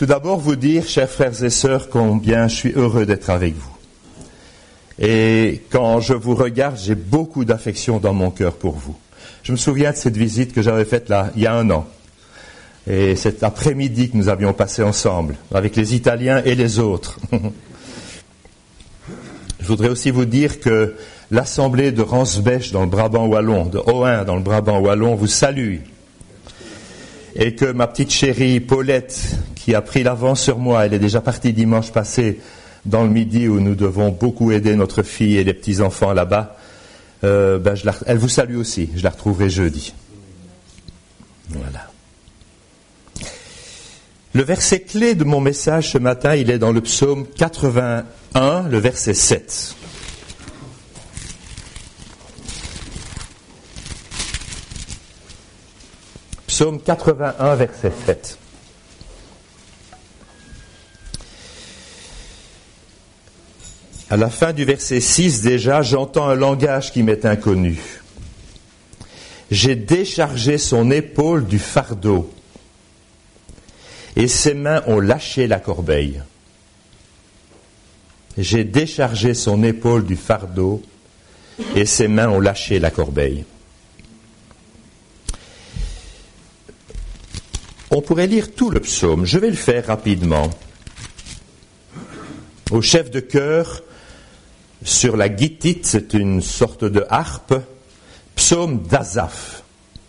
Tout d'abord, vous dire, chers frères et sœurs, combien je suis heureux d'être avec vous. Et quand je vous regarde, j'ai beaucoup d'affection dans mon cœur pour vous. Je me souviens de cette visite que j'avais faite là, il y a 1 an. Et cet après-midi que nous avions passé ensemble, avec les Italiens et les autres. Je voudrais aussi vous dire que l'assemblée de Ransbech dans le Brabant wallon, de Ohain dans le Brabant wallon, vous salue. Et que ma petite chérie Paulette, qui a pris l'avance sur moi, elle est déjà partie dimanche passé dans le Midi où nous devons beaucoup aider notre fille et les petits-enfants là-bas, elle vous salue aussi, je la retrouverai jeudi. Voilà. Le verset clé de mon message ce matin, il est dans le psaume 81, le verset 7. Psaume 81, verset 7. À la fin du verset 6 déjà, j'entends un langage qui m'est inconnu. J'ai déchargé son épaule du fardeau et ses mains ont lâché la corbeille. J'ai déchargé son épaule du fardeau et ses mains ont lâché la corbeille. On pourrait lire tout le psaume, je vais le faire rapidement. Au chef de chœur, sur la guitite, c'est une sorte de harpe, psaume d'Asaph.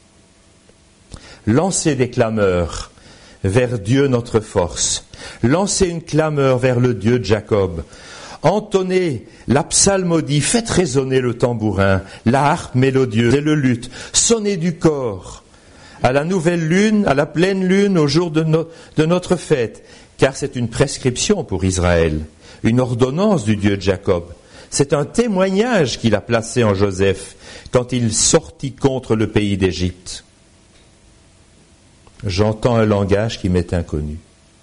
Lancez des clameurs vers Dieu notre force. Lancez une clameur vers le Dieu de Jacob. Entonnez la psalmodie, faites résonner le tambourin, la harpe mélodieuse et le luth. Sonnez du cor à la nouvelle lune, à la pleine lune, au jour de notre fête, car c'est une prescription pour Israël, une ordonnance du Dieu de Jacob. C'est un témoignage qu'il a placé en Joseph quand il sortit contre le pays d'Égypte. J'entends un langage qui m'est inconnu.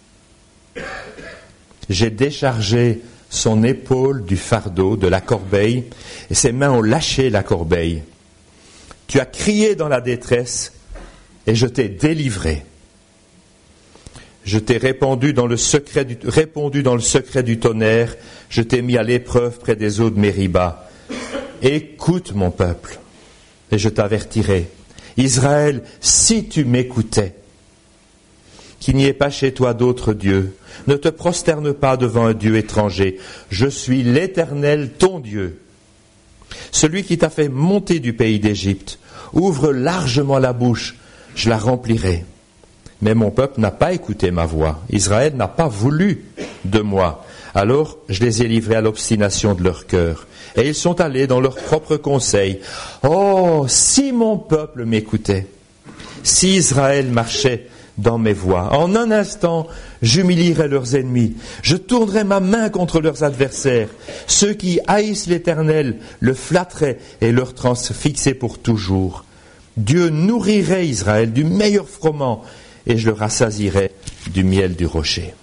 J'ai déchargé son épaule du fardeau, de la corbeille, et ses mains ont lâché la corbeille. Tu as crié dans la détresse, et je t'ai délivré. Je t'ai répondu dans le secret du tonnerre, je t'ai mis à l'épreuve près des eaux de Mériba. Écoute mon peuple, et je t'avertirai. Israël, si tu m'écoutais, qu'il n'y ait pas chez toi d'autre Dieu, ne te prosterne pas devant un Dieu étranger. Je suis l'Éternel, ton Dieu, celui qui t'a fait monter du pays d'Égypte. Ouvre largement la bouche, je la remplirai. Mais mon peuple n'a pas écouté ma voix. Israël n'a pas voulu de moi. Alors je les ai livrés à l'obstination de leur cœur. Et ils sont allés dans leur propre conseil. Oh, si mon peuple m'écoutait, si Israël marchait dans mes voies, en un instant, j'humilierais leurs ennemis. Je tournerais ma main contre leurs adversaires. Ceux qui haïssent l'Éternel le flatteraient et leur transfixaient pour toujours. Dieu nourrirait Israël du meilleur froment et je le rassasirai du miel du rocher.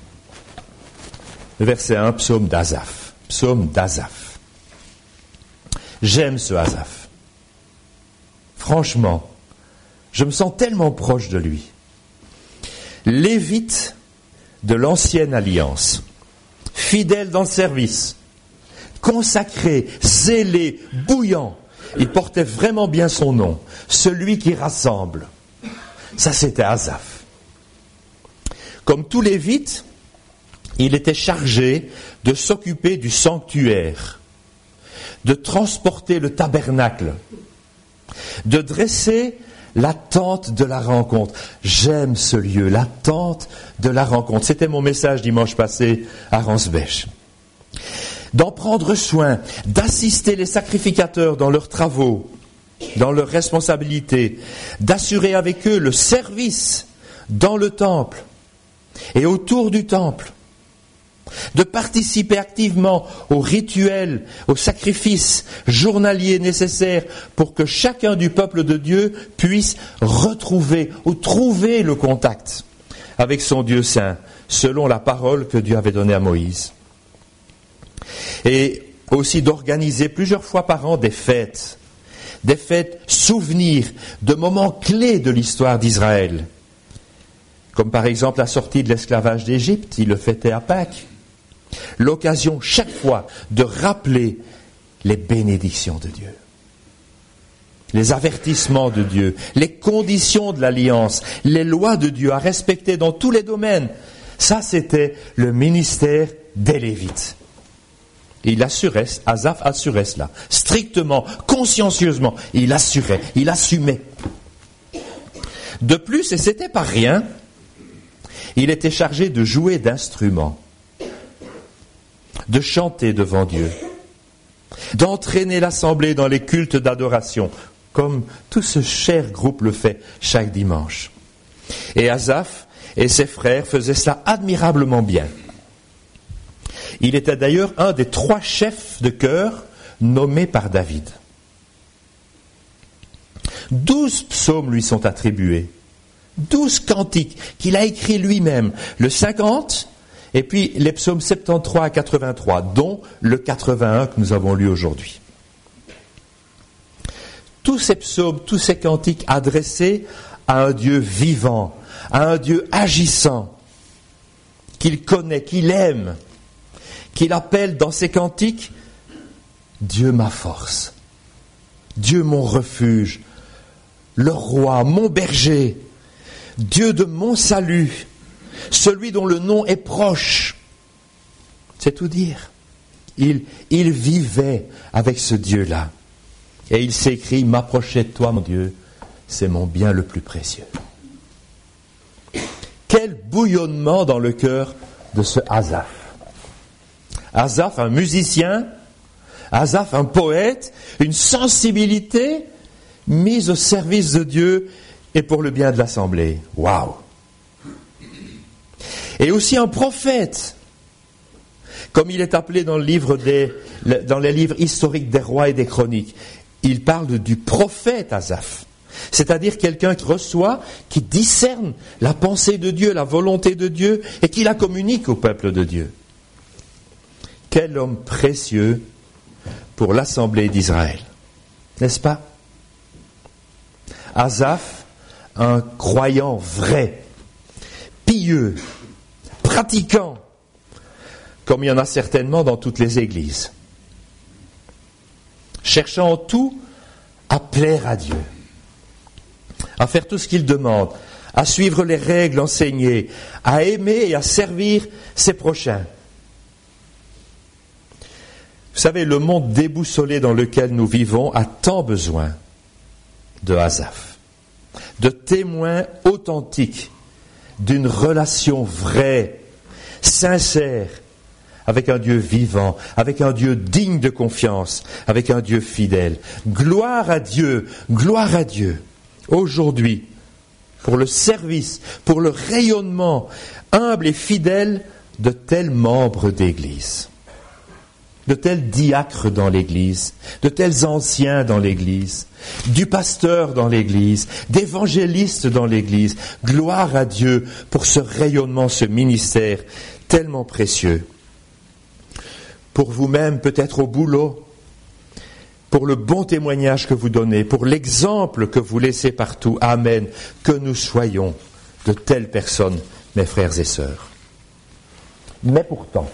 Verset 1, psaume d'Asaph. Psaume d'Asaph. J'aime ce Asaph. Franchement, je me sens tellement proche de lui. Lévite de l'ancienne alliance, fidèle dans le service, consacré, zélé, bouillant. Il portait vraiment bien son nom, celui qui rassemble. Ça, c'était Asaph. Comme tous les Lévites, il était chargé de s'occuper du sanctuaire, de transporter le tabernacle, de dresser la tente de la rencontre. J'aime ce lieu, la tente de la rencontre. C'était mon message dimanche passé à Ransbech. D'en prendre soin, d'assister les sacrificateurs dans leurs travaux, dans leurs responsabilités, d'assurer avec eux le service dans le temple et autour du temple, de participer activement aux rituels, aux sacrifices journaliers nécessaires pour que chacun du peuple de Dieu puisse retrouver ou trouver le contact avec son Dieu saint, selon la parole que Dieu avait donnée à Moïse. Et aussi d'organiser plusieurs fois par an des fêtes souvenirs de moments clés de l'histoire d'Israël, Comme par exemple la sortie de l'esclavage d'Égypte, il le fêtait à Pâques. L'occasion chaque fois de rappeler les bénédictions de Dieu, les avertissements de Dieu, les conditions de l'alliance, les lois de Dieu à respecter dans tous les domaines. Ça, c'était le ministère des Lévites. Et Asaph assurait cela, strictement, consciencieusement. Il assumait. De plus, et c'était pas rien, il était chargé de jouer d'instruments, de chanter devant Dieu, d'entraîner l'assemblée dans les cultes d'adoration, comme tout ce cher groupe le fait chaque dimanche. Et Asaph et ses frères faisaient cela admirablement bien. Il était d'ailleurs un des 3 chefs de chœur nommés par David. 12 psaumes lui sont attribués, 12 cantiques qu'il a écrits lui-même, le 50 et puis les psaumes 73 à 83, dont le 81 que nous avons lu aujourd'hui. Tous ces psaumes, tous ces cantiques adressés à un Dieu vivant, à un Dieu agissant, qu'il connaît, qu'il aime, qu'il appelle dans ses cantiques Dieu ma force, Dieu mon refuge, le roi, mon berger, Dieu de mon salut, celui dont le nom est proche. C'est tout dire. Il vivait avec ce Dieu-là. Et il s'écrit, m'approcher de toi, mon Dieu, c'est mon bien le plus précieux. Quel bouillonnement dans le cœur de ce Asaph. Asaph, un musicien, Asaph, un poète, une sensibilité mise au service de Dieu et pour le bien de l'assemblée. Waouh! Et aussi un prophète, comme il est appelé dans les livres historiques des rois et des chroniques. Il parle du prophète Asaph, c'est-à-dire quelqu'un qui reçoit, qui discerne la pensée de Dieu, la volonté de Dieu, et qui la communique au peuple de Dieu. Quel homme précieux pour l'assemblée d'Israël, n'est-ce pas? Asaph, un croyant vrai, pieux, pratiquant, comme il y en a certainement dans toutes les églises, cherchant en tout à plaire à Dieu, à faire tout ce qu'il demande, à suivre les règles enseignées, à aimer et à servir ses prochains. Vous savez, le monde déboussolé dans lequel nous vivons a tant besoin de Asaph, de témoins authentiques d'une relation vraie, sincère, avec un Dieu vivant, avec un Dieu digne de confiance, avec un Dieu fidèle. Gloire à Dieu, aujourd'hui, pour le service, pour le rayonnement humble et fidèle de tels membres d'Église, de tels diacres dans l'Église, de tels anciens dans l'Église, du pasteur dans l'Église, d'évangélistes dans l'Église. Gloire à Dieu pour ce rayonnement, ce ministère tellement précieux. Pour vous-même, peut-être au boulot, pour le bon témoignage que vous donnez, pour l'exemple que vous laissez partout. Amen. Que nous soyons de telles personnes, mes frères et sœurs. Mais pourtant,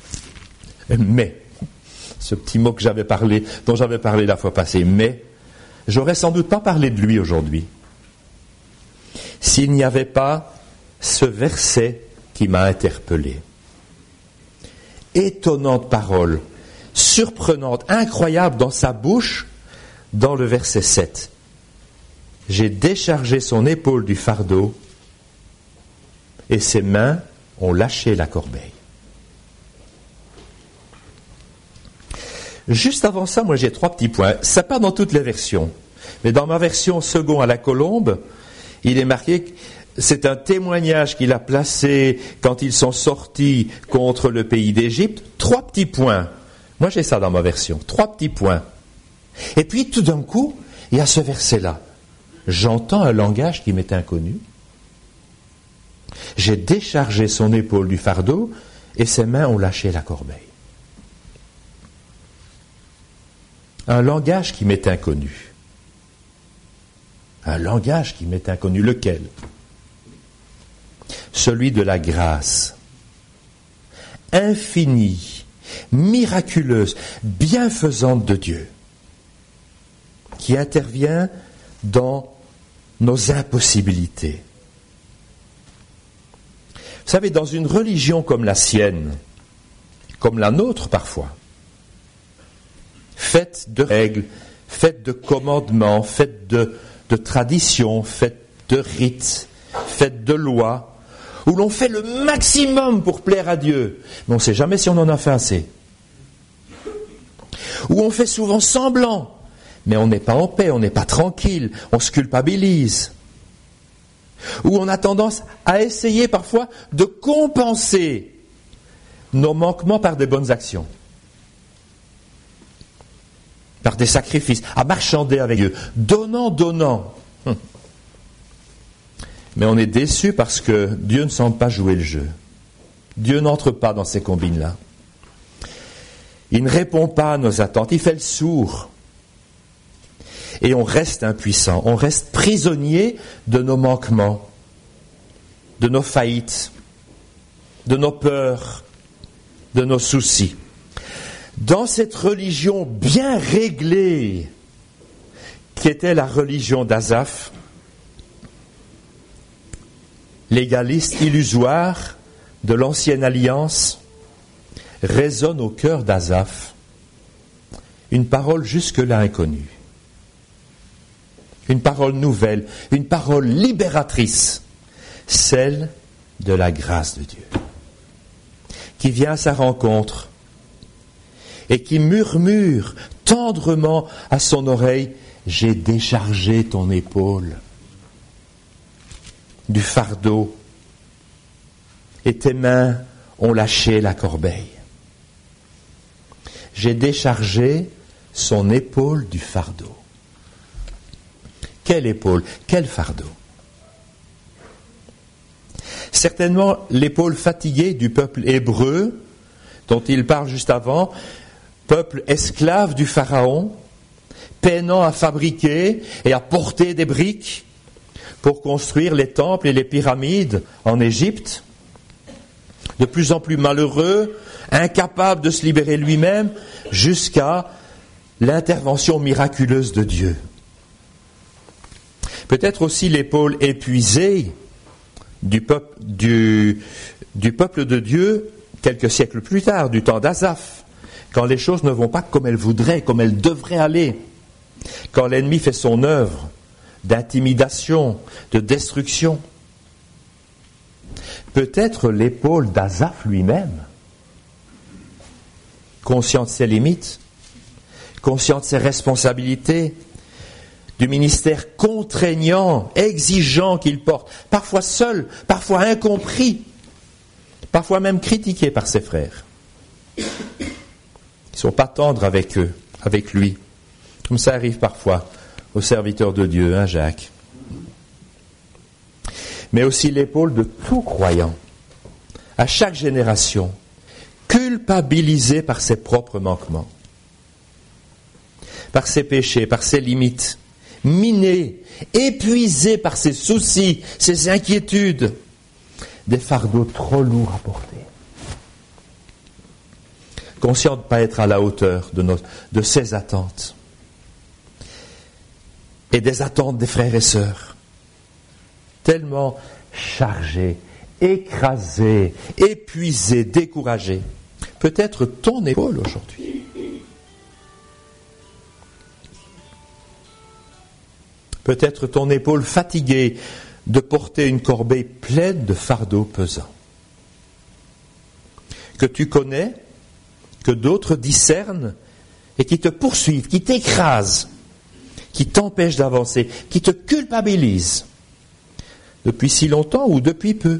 ce petit mot dont j'avais parlé la fois passée, mais, j'aurais sans doute pas parlé de lui aujourd'hui, s'il n'y avait pas ce verset qui m'a interpellé. Étonnante parole, surprenante, incroyable dans sa bouche, dans le verset 7. J'ai déchargé son épaule du fardeau et ses mains ont lâché la corbeille. Juste avant ça, moi j'ai 3 petits points. Ça pas dans toutes les versions, mais dans ma version second à la colombe, il est marqué que c'est un témoignage qu'il a placé quand ils sont sortis contre le pays d'Égypte. 3 petits points. Moi j'ai ça dans ma version. 3 petits points. Et puis tout d'un coup, il y a ce verset-là. J'entends un langage qui m'est inconnu. J'ai déchargé son épaule du fardeau et ses mains ont lâché la corbeille. Un langage qui m'est inconnu. Un langage qui m'est inconnu. Lequel? celui de la grâce, infinie, miraculeuse, bienfaisante de Dieu, qui intervient dans nos impossibilités. Vous savez, dans une religion comme la sienne, comme la nôtre parfois, faite de règles, faite de commandements, faite de traditions, faite de rites, faite de lois, où l'on fait le maximum pour plaire à Dieu, mais on ne sait jamais si on en a fait assez. Où on fait souvent semblant, mais on n'est pas en paix, on n'est pas tranquille, on se culpabilise. Où on a tendance à essayer parfois de compenser nos manquements par des bonnes actions, par des sacrifices, à marchander avec Dieu, donnant. Mais on est déçu parce que Dieu ne semble pas jouer le jeu. Dieu n'entre pas dans ces combines-là. Il ne répond pas à nos attentes, il fait le sourd. Et on reste impuissant, on reste prisonnier de nos manquements, de nos faillites, de nos peurs, de nos soucis. Dans cette religion bien réglée, qui était la religion d'Asaph, légaliste, illusoire de l'ancienne alliance, résonne au cœur d'Asaph une parole jusque-là inconnue. Une parole nouvelle, une parole libératrice, celle de la grâce de Dieu, qui vient à sa rencontre et qui murmure tendrement à son oreille « J'ai déchargé ton épaule du fardeau et tes mains ont lâché la corbeille. » J'ai déchargé son épaule du fardeau. Quelle épaule, quel fardeau. Certainement l'épaule fatiguée du peuple hébreu, dont il parle juste avant, peuple esclave du Pharaon, peinant à fabriquer et à porter des briques pour construire les temples et les pyramides en Égypte, de plus en plus malheureux, incapable de se libérer lui-même, jusqu'à l'intervention miraculeuse de Dieu. Peut-être aussi l'épaule épuisée du peuple de Dieu quelques siècles plus tard, du temps d'Asaph, quand les choses ne vont pas comme elles voudraient, comme elles devraient aller, quand l'ennemi fait son œuvre d'intimidation, de destruction. Peut-être l'épaule d'Asaph lui-même, conscient de ses limites, conscient de ses responsabilités, du ministère contraignant, exigeant qu'il porte, parfois seul, parfois incompris, parfois même critiqué par ses frères. Ils ne sont pas tendres avec eux, avec lui, comme ça arrive parfois aux serviteurs de Dieu, hein, Jacques. Mais aussi l'épaule de tout croyant, à chaque génération, culpabilisé par ses propres manquements, par ses péchés, par ses limites, miné, épuisé par ses soucis, ses inquiétudes, des fardeaux trop lourds à porter. Conscient de ne pas être à la hauteur de ses attentes et des attentes des frères et sœurs. Tellement chargé, écrasé, épuisé, découragé. Peut-être ton épaule aujourd'hui. Peut-être ton épaule fatiguée de porter une corbeille pleine de fardeaux pesants. Que tu connais, que d'autres discernent et qui te poursuivent, qui t'écrasent, qui t'empêchent d'avancer, qui te culpabilisent depuis si longtemps ou depuis peu.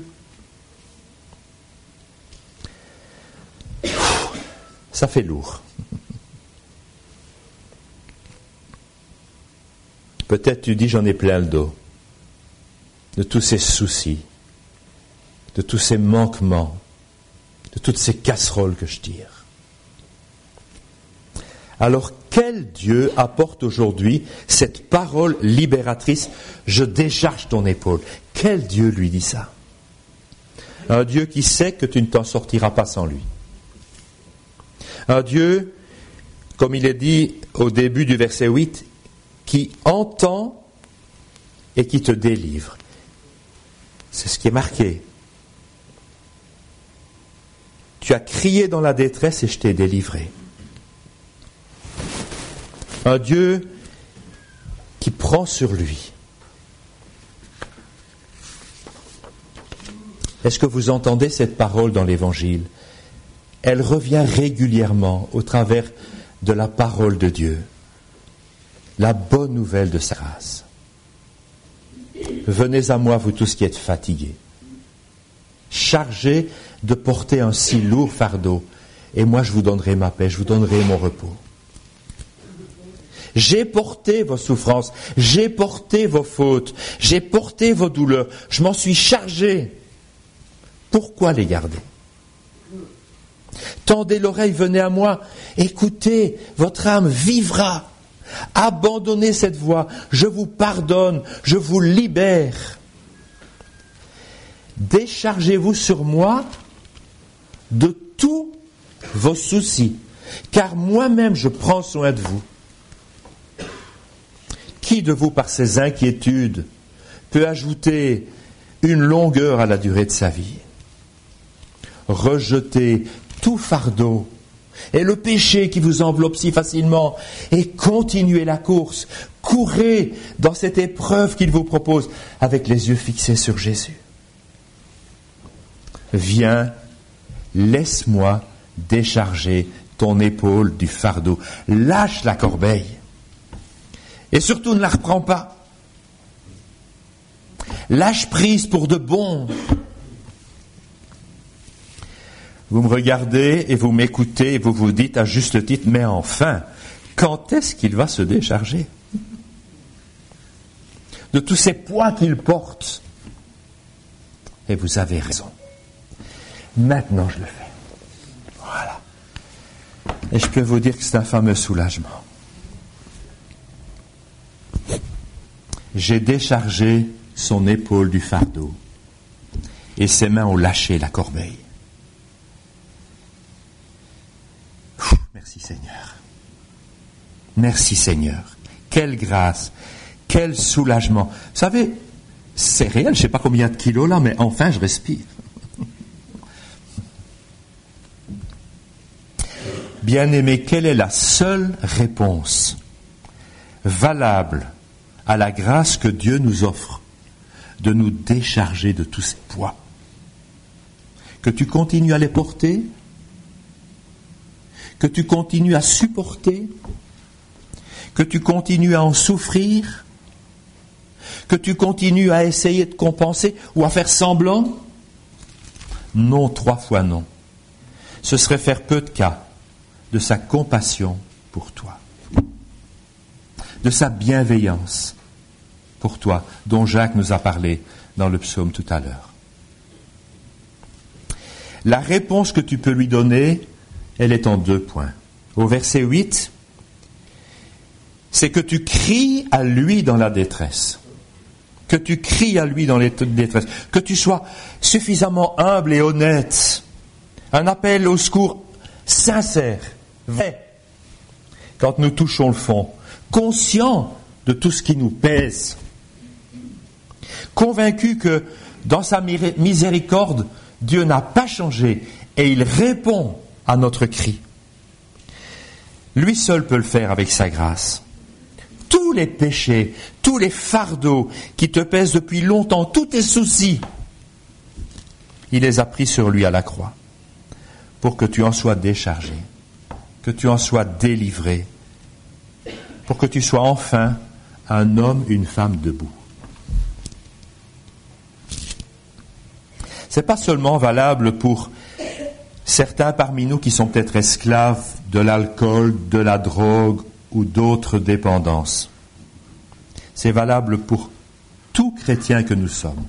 Ça fait lourd. Peut-être tu dis j'en ai plein le dos de tous ces soucis, de tous ces manquements, de toutes ces casseroles que je tire. Alors quel Dieu apporte aujourd'hui cette parole libératrice, je décharge ton épaule? Quel Dieu lui dit ça? Un Dieu qui sait que tu ne t'en sortiras pas sans lui. Un Dieu, comme il est dit au début du verset 8, qui entend et qui te délivre. C'est ce qui est marqué. Tu as crié dans la détresse et je t'ai délivré. Un Dieu qui prend sur lui. Est-ce que vous entendez cette parole dans l'Évangile ? Elle revient régulièrement au travers de la parole de Dieu. La bonne nouvelle de sa grâce. Venez à moi, vous tous qui êtes fatigués, chargés de porter un si lourd fardeau, et moi je vous donnerai ma paix, je vous donnerai mon repos. J'ai porté vos souffrances, j'ai porté vos fautes, j'ai porté vos douleurs, je m'en suis chargé. Pourquoi les garder ? Tendez l'oreille, venez à moi, écoutez, votre âme vivra. Abandonnez cette voie, je vous pardonne, je vous libère. Déchargez-vous sur moi de tous vos soucis, car moi-même je prends soin de vous. Qui de vous, par ses inquiétudes, peut ajouter une longueur à la durée de sa vie ? Rejetez tout fardeau et le péché qui vous enveloppe si facilement et continuez la course. Courez dans cette épreuve qu'il vous propose avec les yeux fixés sur Jésus. Viens, laisse-moi décharger ton épaule du fardeau. Lâche la corbeille et surtout ne la reprends pas. Lâche prise pour de bon. Vous me regardez et vous m'écoutez et vous vous dites à juste titre, mais enfin, quand est-ce qu'il va se décharger de tous ces poids qu'il porte ? Et vous avez raison. Maintenant, je le fais. Voilà. Et je peux vous dire que c'est un fameux soulagement. J'ai déchargé son épaule du fardeau et ses mains ont lâché la corbeille. Merci Seigneur. Merci Seigneur. Quelle grâce, quel soulagement. Vous savez, c'est réel, je ne sais pas combien de kilos là, mais enfin je respire. Bien-aimé, quelle est la seule réponse valable à la grâce que Dieu nous offre de nous décharger de tous ces poids? Que tu continues à les porter, que tu continues à supporter, que tu continues à en souffrir, que tu continues à essayer de compenser ou à faire semblant? Non, 3 fois non. Ce serait faire peu de cas de sa compassion pour toi, de sa bienveillance pour toi, dont Jacques nous a parlé dans le psaume tout à l'heure. La réponse que tu peux lui donner, elle est en 2 points. Au verset 8, c'est que tu cries à lui dans la détresse. Que tu cries à lui dans la détresse. Que tu sois suffisamment humble et honnête. Un appel au secours sincère, vrai. Quand nous touchons le fond, conscient de tout ce qui nous pèse. Convaincu que dans sa miséricorde, Dieu n'a pas changé et il répond à notre cri. Lui seul peut le faire avec sa grâce. Tous les péchés, tous les fardeaux qui te pèsent depuis longtemps, tous tes soucis, il les a pris sur lui à la croix pour que tu en sois déchargé, que tu en sois délivré, pour que tu sois enfin un homme, une femme debout. C'est pas seulement valable pour certains parmi nous qui sont peut-être esclaves de l'alcool, de la drogue ou d'autres dépendances. C'est valable pour tout chrétien que nous sommes.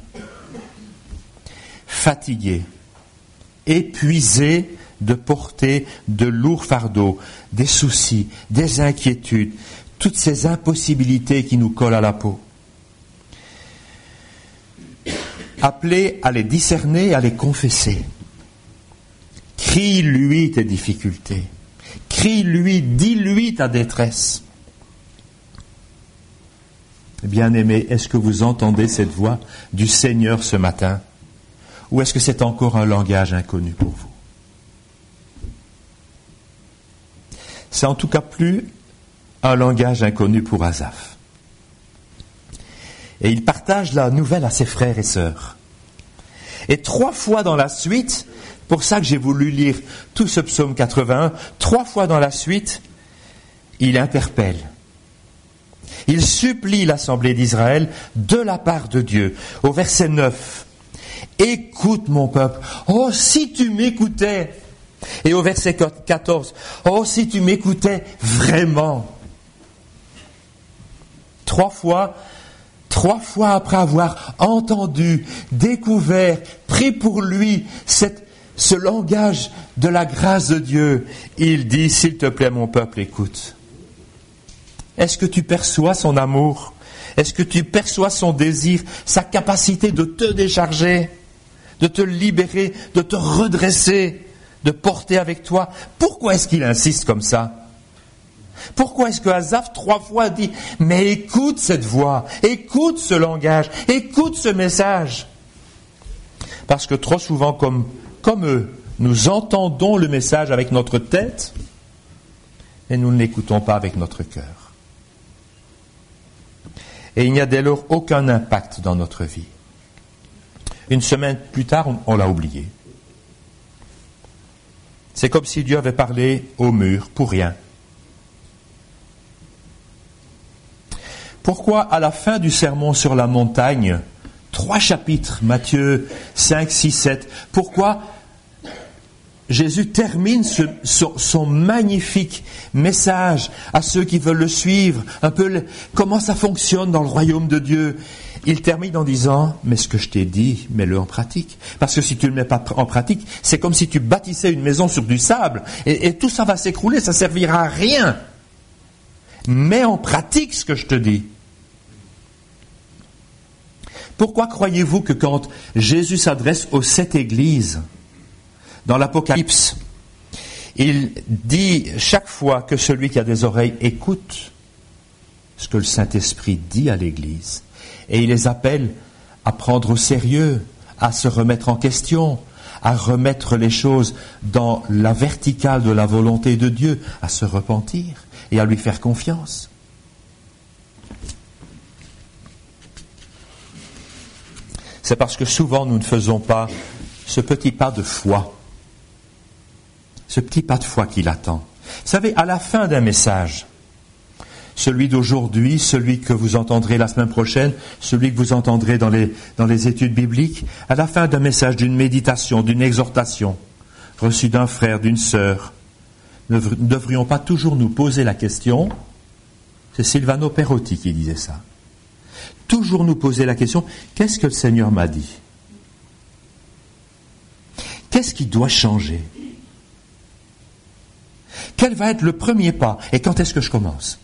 Fatigués, épuisés de porter de lourds fardeaux, des soucis, des inquiétudes, toutes ces impossibilités qui nous collent à la peau. appelé à les discerner et à les confesser. Crie-lui tes difficultés. Crie-lui, dis-lui ta détresse. Bien-aimés, est-ce que vous entendez cette voix du Seigneur ce matin? Ou est-ce que c'est encore un langage inconnu pour vous? C'est en tout cas plus un langage inconnu pour Asaph. Et il partage la nouvelle à ses frères et sœurs. Et 3 fois dans la suite, pour ça que j'ai voulu lire tout ce psaume 81, 3 fois dans la suite, il interpelle. Il supplie l'assemblée d'Israël de la part de Dieu. Au verset 9, « Écoute mon peuple, oh si tu m'écoutais !» Et au verset 14, « Oh si tu m'écoutais vraiment !» 3 fois après avoir entendu, découvert, pris pour lui ce langage de la grâce de Dieu, il dit, s'il te plaît mon peuple, écoute. Est-ce que tu perçois son amour? Est-ce que tu perçois son désir, sa capacité de te décharger, de te libérer, de te redresser, de porter avec toi? Pourquoi est-ce qu'il insiste comme ça? Pourquoi est-ce que Asaph 3 fois dit « Mais écoute cette voix, écoute ce langage, écoute ce message » Parce que trop souvent, comme eux, nous entendons le message avec notre tête et nous ne l'écoutons pas avec notre cœur. Et il n'y a dès lors aucun impact dans notre vie. Une semaine plus tard, on l'a oublié. C'est comme si Dieu avait parlé au mur pour rien. Pourquoi, à la fin du sermon sur la montagne, 3 chapitres, Matthieu 5, 6, 7, pourquoi Jésus termine son magnifique message à ceux qui veulent le suivre, un peu comment ça fonctionne dans le royaume de Dieu. Il termine en disant, mais ce que je t'ai dit, mets-le en pratique. Parce que si tu ne le mets pas en pratique, c'est comme si tu bâtissais une maison sur du sable, et tout ça va s'écrouler, ça ne servira à rien. Mets en pratique ce que je te dis. Pourquoi croyez-vous que quand Jésus s'adresse aux 7 églises, dans l'Apocalypse, il dit chaque fois que celui qui a des oreilles écoute ce que le Saint-Esprit dit à l'Église, et il les appelle à prendre au sérieux, à se remettre en question, à remettre les choses dans la verticale de la volonté de Dieu, à se repentir et à lui faire confiance. C'est parce que souvent nous ne faisons pas ce petit pas de foi. Ce petit pas de foi qu'il attend. Vous savez, à la fin d'un message, celui d'aujourd'hui, celui que vous entendrez la semaine prochaine, celui que vous entendrez dans les études bibliques, à la fin d'un message, d'une méditation, d'une exhortation, reçue d'un frère, d'une sœur, ne devrions pas toujours nous poser la question, c'est Silvano Perotti qui disait ça, toujours nous poser la question, qu'est-ce que le Seigneur m'a dit? Qu'est-ce qui doit changer? Quel va être le premier pas? Et quand est-ce que je commence?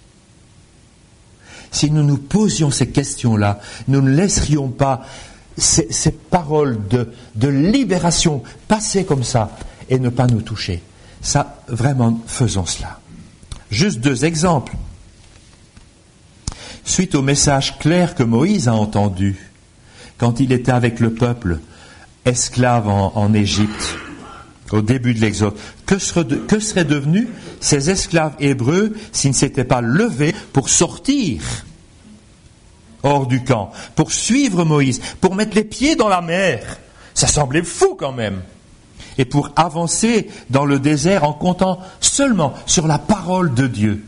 Si nous nous posions ces questions-là, nous ne laisserions pas ces paroles de libération passer comme ça et ne pas nous toucher. Ça, vraiment, faisons cela. Juste 2 exemples. Suite au message clair que Moïse a entendu quand il était avec le peuple esclave en Égypte, au début de l'Exode, que seraient devenus ces esclaves hébreux s'ils ne s'étaient pas levés pour sortir hors du camp, pour suivre Moïse, pour mettre les pieds dans la mer? Ça semblait fou quand même. Et pour avancer dans le désert en comptant seulement sur la parole de Dieu.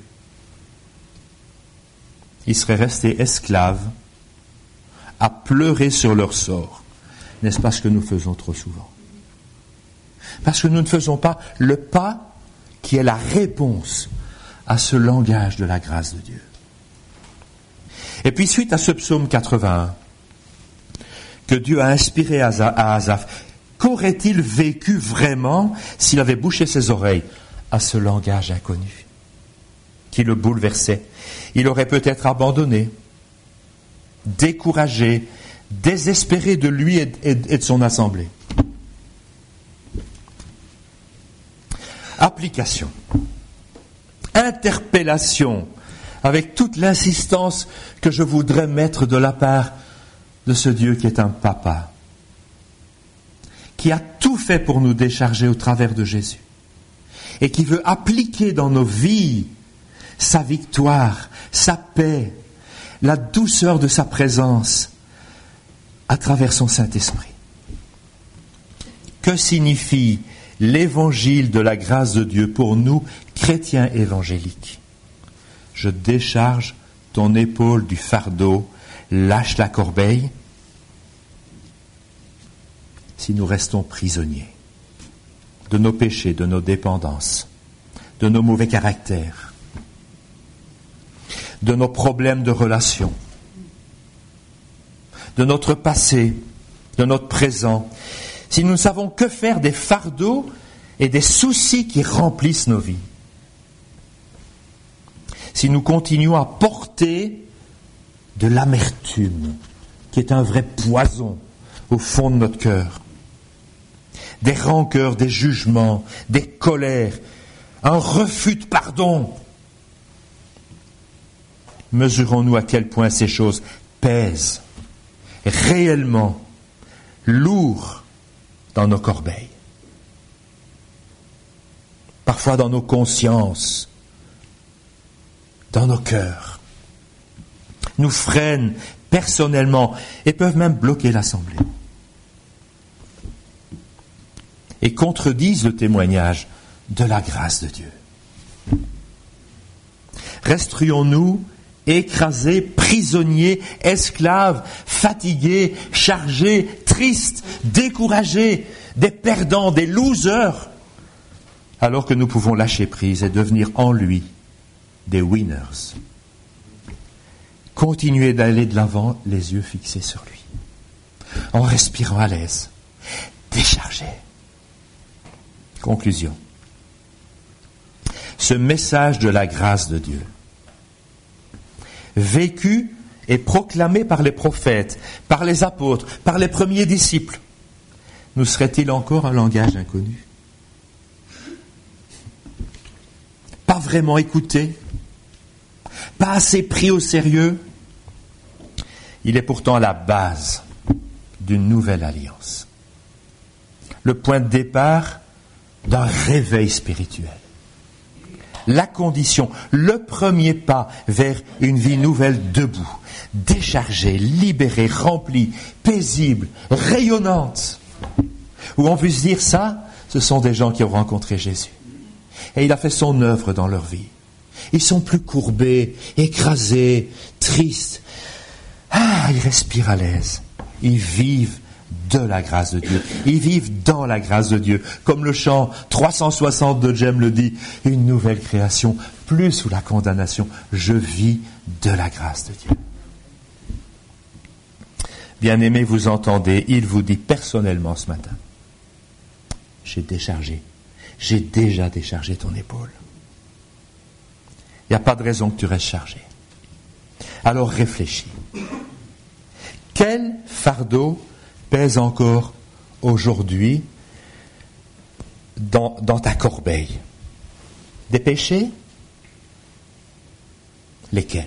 Ils seraient restés esclaves à pleurer sur leur sort. N'est-ce pas ce que nous faisons trop souvent? Parce que nous ne faisons pas le pas qui est la réponse à ce langage de la grâce de Dieu. Et puis suite à ce psaume 81, que Dieu a inspiré à Asaph, qu'aurait-il vécu vraiment s'il avait bouché ses oreilles à ce langage inconnu qui le bouleversait? Il aurait peut-être abandonné, découragé désespéré de lui et de son assemblée. Application. Interpellation, avec toute l'insistance que je voudrais mettre de la part de ce Dieu qui est un papa, qui a tout fait pour nous décharger au travers de Jésus, et qui veut appliquer dans nos vies sa victoire, sa paix, la douceur de sa présence à travers son Saint-Esprit. Que signifie l'évangile de la grâce de Dieu pour nous, chrétiens évangéliques? Je décharge ton épaule du fardeau, lâche la corbeille, si nous restons prisonniers de nos péchés, de nos dépendances, de nos mauvais caractères, de nos problèmes de relations, de notre passé, de notre présent, si nous ne savons que faire des fardeaux et des soucis qui remplissent nos vies, si nous continuons à porter de l'amertume, qui est un vrai poison au fond de notre cœur, des rancœurs, des jugements, des colères, un refus de pardon, mesurons-nous à quel point ces choses pèsent réellement lourd dans nos corbeilles, parfois dans nos consciences, dans nos cœurs, nous freinent personnellement et peuvent même bloquer l'assemblée et contredisent le témoignage de la grâce de Dieu. Resterions-nous écrasés, prisonniers, esclaves, fatigués, chargés, tristes, découragés, des perdants, des losers, alors que nous pouvons lâcher prise et devenir en lui des winners. Continuez d'aller de l'avant, les yeux fixés sur lui, en respirant à l'aise, déchargés. Conclusion. Ce message de la grâce de Dieu, vécu et proclamé par les prophètes, par les apôtres, par les premiers disciples, nous serait-il encore un langage inconnu? Pas vraiment écouté, pas assez pris au sérieux. Il est pourtant la base d'une nouvelle alliance, le point de départ d'un réveil spirituel, la condition, le premier pas vers une vie nouvelle debout, déchargée, libérée, remplie, paisible, rayonnante, où on puisse dire ça, ce sont des gens qui ont rencontré Jésus. Et il a fait son œuvre dans leur vie. Ils sont plus courbés, écrasés, tristes. Ils respirent à l'aise. Ils vivent de la grâce de Dieu. Ils vivent dans la grâce de Dieu. Comme le chant 360 de Jem le dit, une nouvelle création, plus sous la condamnation. Je vis de la grâce de Dieu. Bien-aimés, vous entendez, il vous dit personnellement ce matin, j'ai déjà déchargé ton épaule. Il n'y a pas de raison que tu restes chargé. Alors réfléchis. Quel fardeau pèse encore aujourd'hui dans ta corbeille? Des péchés? Lesquels?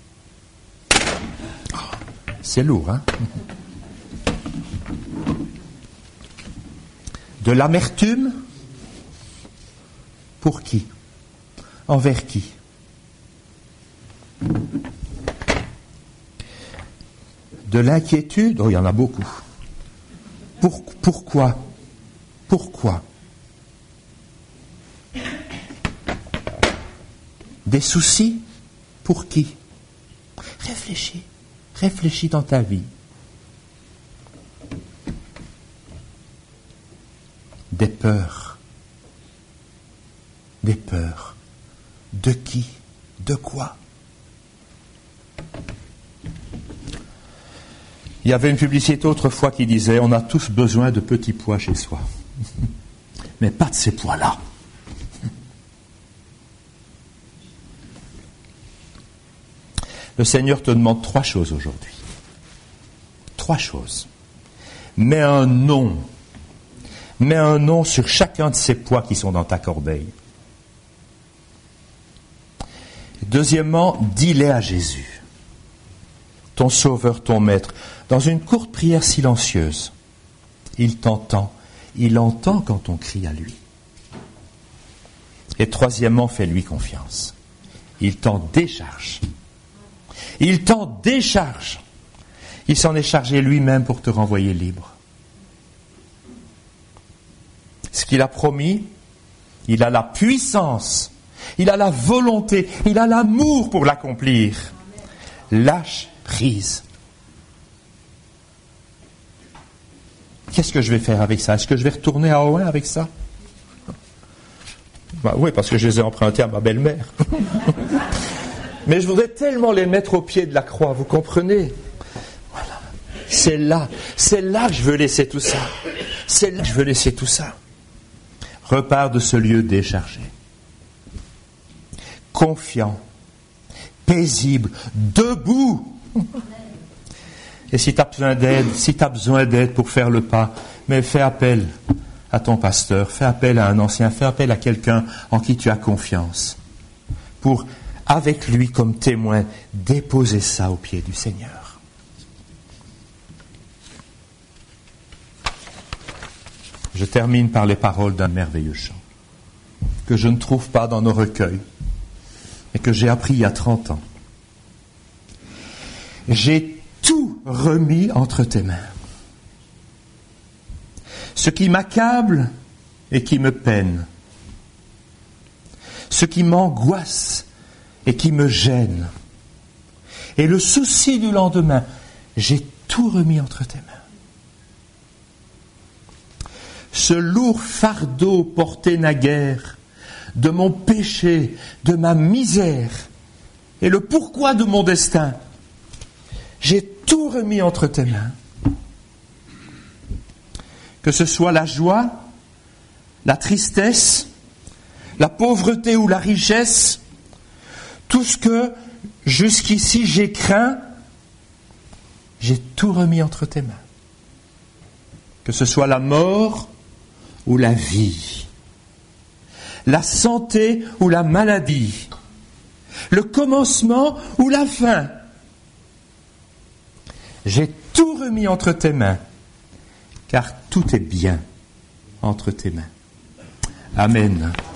C'est lourd, hein? De l'amertume? Pour qui? Envers qui? De l'inquiétude? Oh, il y en a beaucoup. Pourquoi? Pourquoi? Des soucis? Pour qui? Réfléchis dans ta vie. Des peurs? De qui? De quoi? Il y avait une publicité autrefois qui disait « On a tous besoin de petits pois chez soi. » Mais pas de ces pois-là. Le Seigneur te demande 3 choses aujourd'hui. 3 choses. Mets un nom. Mets un nom sur chacun de ces poids qui sont dans ta corbeille. Deuxièmement, dis-les à Jésus, ton Sauveur, ton Maître, dans une courte prière silencieuse. Il t'entend, il entend quand on crie à lui. Et troisièmement, fais-lui confiance. Il t'en décharge. Il t'en décharge. Il s'en est chargé lui-même pour te renvoyer libre. Ce qu'il a promis, il a la puissance, il a la volonté, il a l'amour pour l'accomplir. Lâche prise. Qu'est-ce que je vais faire avec ça? Est-ce que je vais retourner à Owen avec ça? Oui, parce que je les ai empruntés à ma belle-mère. Mais je voudrais tellement les mettre au pied de la croix, vous comprenez? Voilà. C'est là que je veux laisser tout ça. C'est là que je veux laisser tout ça. Repars de ce lieu déchargé. Confiant, paisible, debout. Et si tu as besoin d'aide, pour faire le pas, mais fais appel à ton pasteur, fais appel à un ancien, fais appel à quelqu'un en qui tu as confiance, pour, avec lui comme témoin, déposer ça aux pieds du Seigneur. Je termine par les paroles d'un merveilleux chant que je ne trouve pas dans nos recueils et que j'ai appris il y a 30 ans. J'ai tout remis entre tes mains. Ce qui m'accable et qui me peine, ce qui m'angoisse et qui me gêne, et le souci du lendemain, j'ai tout remis entre tes mains. Ce lourd fardeau porté naguère de mon péché, de ma misère, et le pourquoi de mon destin, j'ai tout remis entre tes mains. Que ce soit la joie, la tristesse, la pauvreté ou la richesse, tout ce que jusqu'ici j'ai craint, j'ai tout remis entre tes mains. Que ce soit la mort ou la vie, la santé ou la maladie, le commencement ou la fin, j'ai tout remis entre tes mains, car tout est bien entre tes mains. Amen.